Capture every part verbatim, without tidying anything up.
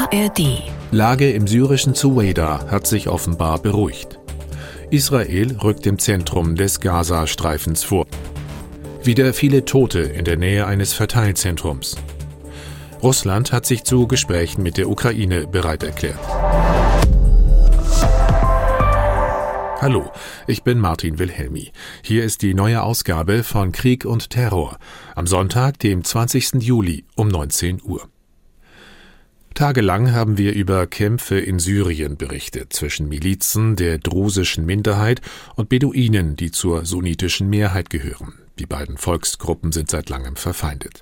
A R D. Lage im syrischen Suwaida hat sich offenbar beruhigt. Israel rückt im Zentrum des Gazastreifens vor. Wieder viele Tote in der Nähe eines Verteilzentrums. Russland hat sich zu Gesprächen mit der Ukraine bereit erklärt. Hallo, ich bin Martin Wilhelmi. Hier ist die neue Ausgabe von Krieg und Terror am Sonntag, dem zwanzigsten Juli um neunzehn Uhr. Tagelang haben wir über Kämpfe in Syrien berichtet, zwischen Milizen der drusischen Minderheit und Beduinen, die zur sunnitischen Mehrheit gehören. Die beiden Volksgruppen sind seit langem verfeindet.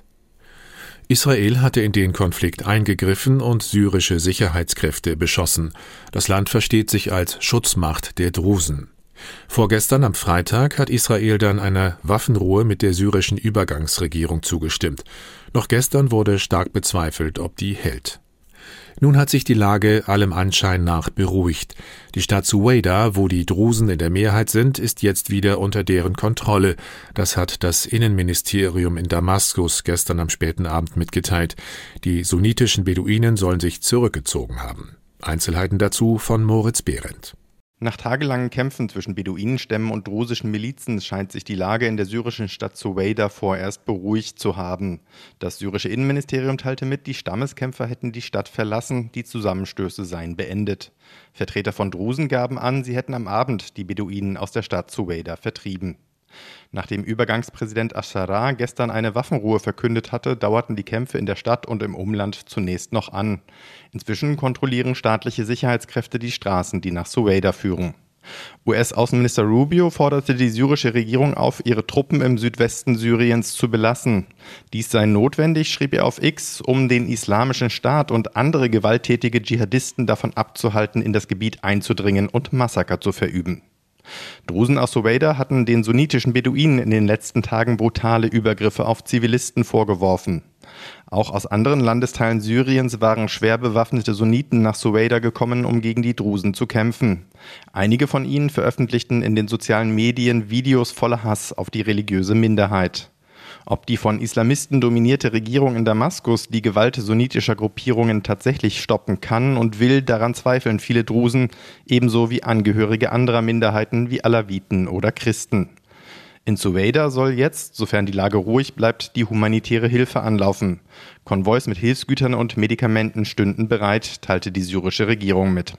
Israel hatte in den Konflikt eingegriffen und syrische Sicherheitskräfte beschossen. Das Land versteht sich als Schutzmacht der Drusen. Vorgestern am Freitag hat Israel dann einer Waffenruhe mit der syrischen Übergangsregierung zugestimmt. Noch gestern wurde stark bezweifelt, ob die hält. Nun hat sich die Lage allem Anschein nach beruhigt. Die Stadt Suwaida, wo die Drusen in der Mehrheit sind, ist jetzt wieder unter deren Kontrolle. Das hat das Innenministerium in Damaskus gestern am späten Abend mitgeteilt. Die sunnitischen Beduinen sollen sich zurückgezogen haben. Einzelheiten dazu von Moritz Behrendt. Nach tagelangen Kämpfen zwischen Beduinenstämmen und drusischen Milizen scheint sich die Lage in der syrischen Stadt Suwaida vorerst beruhigt zu haben. Das syrische Innenministerium teilte mit, die Stammeskämpfer hätten die Stadt verlassen, die Zusammenstöße seien beendet. Vertreter von Drusen gaben an, sie hätten am Abend die Beduinen aus der Stadt Suwaida vertrieben. Nachdem Übergangspräsident Assara gestern eine Waffenruhe verkündet hatte, dauerten die Kämpfe in der Stadt und im Umland zunächst noch an. Inzwischen kontrollieren staatliche Sicherheitskräfte die Straßen, die nach Suwaida führen. U S-Außenminister Rubio forderte die syrische Regierung auf, ihre Truppen im Südwesten Syriens zu belassen. Dies sei notwendig, schrieb er auf X, um den Islamischen Staat und andere gewalttätige Dschihadisten davon abzuhalten, in das Gebiet einzudringen und Massaker zu verüben. Drusen aus Suwaida hatten den sunnitischen Beduinen in den letzten Tagen brutale Übergriffe auf Zivilisten vorgeworfen. Auch aus anderen Landesteilen Syriens waren schwer bewaffnete Sunniten nach Suwaida gekommen, um gegen die Drusen zu kämpfen. Einige von ihnen veröffentlichten in den sozialen Medien Videos voller Hass auf die religiöse Minderheit. Ob die von Islamisten dominierte Regierung in Damaskus die Gewalt sunnitischer Gruppierungen tatsächlich stoppen kann und will, daran zweifeln viele Drusen, ebenso wie Angehörige anderer Minderheiten wie Alawiten oder Christen. In Suwaida soll jetzt, sofern die Lage ruhig bleibt, die humanitäre Hilfe anlaufen. Konvois mit Hilfsgütern und Medikamenten stünden bereit, teilte die syrische Regierung mit.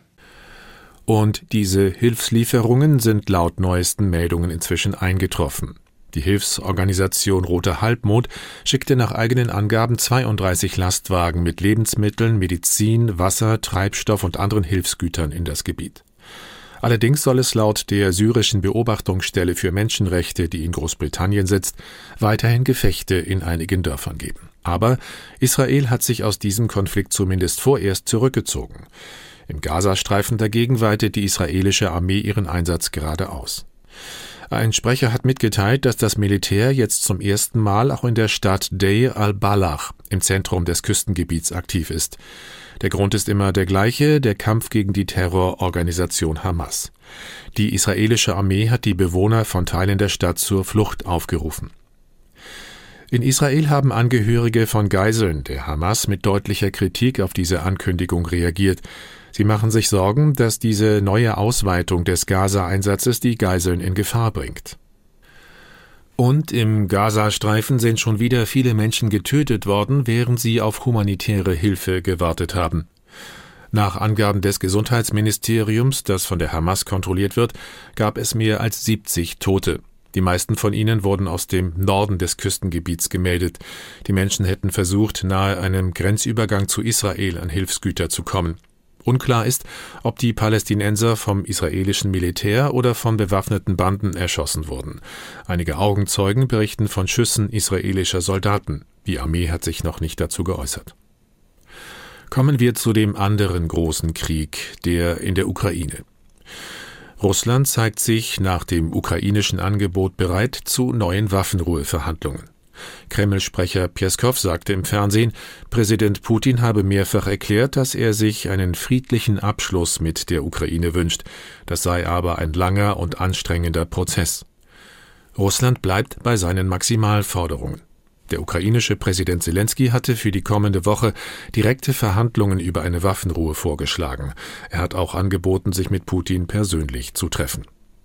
Und diese Hilfslieferungen sind laut neuesten Meldungen inzwischen eingetroffen. Die Hilfsorganisation Roter Halbmond schickte nach eigenen Angaben zweiunddreißig Lastwagen mit Lebensmitteln, Medizin, Wasser, Treibstoff und anderen Hilfsgütern in das Gebiet. Allerdings soll es laut der syrischen Beobachtungsstelle für Menschenrechte, die in Großbritannien sitzt, weiterhin Gefechte in einigen Dörfern geben. Aber Israel hat sich aus diesem Konflikt zumindest vorerst zurückgezogen. Im Gazastreifen dagegen weitet die israelische Armee ihren Einsatz gerade aus. Ein Sprecher hat mitgeteilt, dass das Militär jetzt zum ersten Mal auch in der Stadt Deir al-Balach im Zentrum des Küstengebiets aktiv ist. Der Grund ist immer der gleiche, der Kampf gegen die Terrororganisation Hamas. Die israelische Armee hat die Bewohner von Teilen der Stadt zur Flucht aufgerufen. In Israel haben Angehörige von Geiseln der Hamas mit deutlicher Kritik auf diese Ankündigung reagiert. Sie machen sich Sorgen, dass diese neue Ausweitung des Gaza-Einsatzes die Geiseln in Gefahr bringt. Und im Gazastreifen sind schon wieder viele Menschen getötet worden, während sie auf humanitäre Hilfe gewartet haben. Nach Angaben des Gesundheitsministeriums, das von der Hamas kontrolliert wird, gab es mehr als siebzig Tote. Die meisten von ihnen wurden aus dem Norden des Küstengebiets gemeldet. Die Menschen hätten versucht, nahe einem Grenzübergang zu Israel an Hilfsgüter zu kommen. Unklar ist, ob die Palästinenser vom israelischen Militär oder von bewaffneten Banden erschossen wurden. Einige Augenzeugen berichten von Schüssen israelischer Soldaten. Die Armee hat sich noch nicht dazu geäußert. Kommen wir zu dem anderen großen Krieg, der in der Ukraine. Russland zeigt sich nach dem ukrainischen Angebot bereit zu neuen Waffenruheverhandlungen. Kreml-Sprecher Peskow sagte im Fernsehen, Präsident Putin habe mehrfach erklärt, dass er sich einen friedlichen Abschluss mit der Ukraine wünscht. Das sei aber ein langer und anstrengender Prozess. Russland bleibt bei seinen Maximalforderungen. Der ukrainische Präsident Selenskyj hatte für die kommende Woche direkte Verhandlungen über eine Waffenruhe vorgeschlagen. Er hat auch angeboten, sich mit Putin persönlich zu treffen.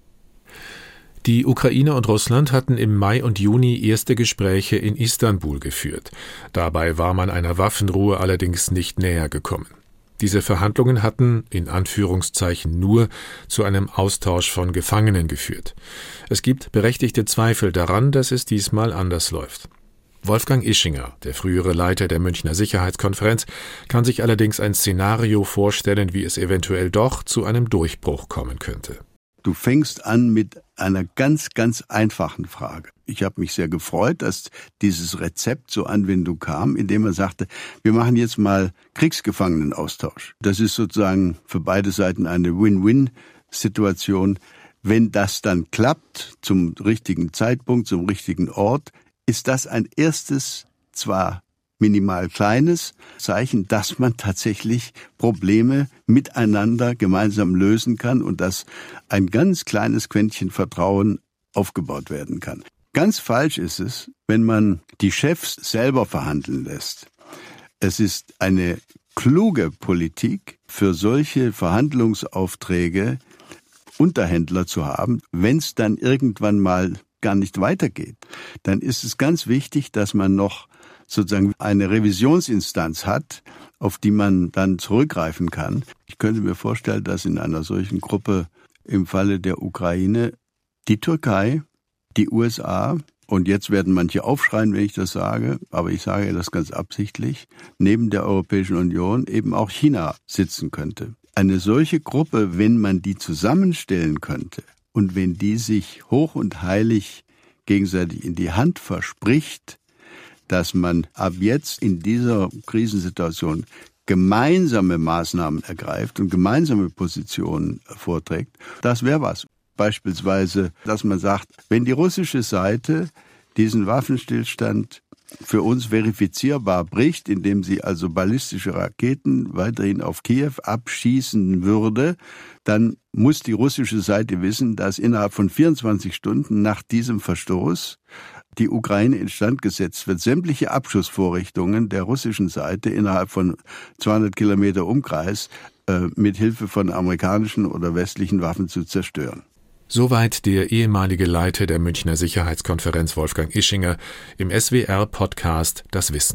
Die Ukraine und Russland hatten im Mai und Juni erste Gespräche in Istanbul geführt. Dabei war man einer Waffenruhe allerdings nicht näher gekommen. Diese Verhandlungen hatten, in Anführungszeichen nur, zu einem Austausch von Gefangenen geführt. Es gibt berechtigte Zweifel daran, dass es diesmal anders läuft. Wolfgang Ischinger, der frühere Leiter der Münchner Sicherheitskonferenz, kann sich allerdings ein Szenario vorstellen, wie es eventuell doch zu einem Durchbruch kommen könnte. Du fängst an mit einer ganz, ganz einfachen Frage. Ich habe mich sehr gefreut, dass dieses Rezept zur Anwendung kam, indem er sagte, wir machen jetzt mal Kriegsgefangenenaustausch. Das ist sozusagen für beide Seiten eine Win-Win-Situation. Wenn das dann klappt, zum richtigen Zeitpunkt, zum richtigen Ort, ist das ein erstes, zwar minimal kleines Zeichen, dass man tatsächlich Probleme miteinander gemeinsam lösen kann und dass ein ganz kleines Quäntchen Vertrauen aufgebaut werden kann. Ganz falsch ist es, wenn man die Chefs selber verhandeln lässt. Es ist eine kluge Politik, für solche Verhandlungsaufträge Unterhändler zu haben, wenn es dann irgendwann mal gar nicht weitergeht, dann ist es ganz wichtig, dass man noch sozusagen eine Revisionsinstanz hat, auf die man dann zurückgreifen kann. Ich könnte mir vorstellen, dass in einer solchen Gruppe im Falle der Ukraine die Türkei, die U S A, und jetzt werden manche aufschreien, wenn ich das sage, aber ich sage das ganz absichtlich, neben der Europäischen Union eben auch China sitzen könnte. Eine solche Gruppe, wenn man die zusammenstellen könnte, und wenn die sich hoch und heilig gegenseitig in die Hand verspricht, dass man ab jetzt in dieser Krisensituation gemeinsame Maßnahmen ergreift und gemeinsame Positionen vorträgt, das wäre was. Beispielsweise, dass man sagt, wenn die russische Seite diesen Waffenstillstand für uns verifizierbar bricht, indem sie also ballistische Raketen weiterhin auf Kiew abschießen würde, dann muss die russische Seite wissen, dass innerhalb von vierundzwanzig Stunden nach diesem Verstoß die Ukraine instand gesetzt wird, sämtliche Abschussvorrichtungen der russischen Seite innerhalb von zweihundert Kilometer Umkreis äh, mit Hilfe von amerikanischen oder westlichen Waffen zu zerstören. Soweit der ehemalige Leiter der Münchner Sicherheitskonferenz Wolfgang Ischinger im S W R-Podcast Das Wissen.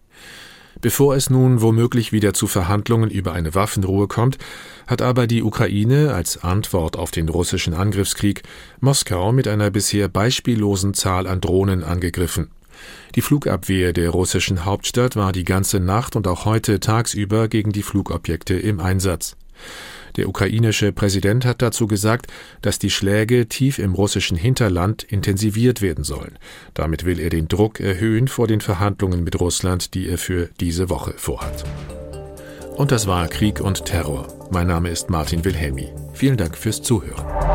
Bevor es nun womöglich wieder zu Verhandlungen über eine Waffenruhe kommt, hat aber die Ukraine als Antwort auf den russischen Angriffskrieg Moskau mit einer bisher beispiellosen Zahl an Drohnen angegriffen. Die Flugabwehr der russischen Hauptstadt war die ganze Nacht und auch heute tagsüber gegen die Flugobjekte im Einsatz. Der ukrainische Präsident hat dazu gesagt, dass die Schläge tief im russischen Hinterland intensiviert werden sollen. Damit will er den Druck erhöhen vor den Verhandlungen mit Russland, die er für diese Woche vorhat. Und das war Krieg und Terror. Mein Name ist Martin Wilhelmi. Vielen Dank fürs Zuhören.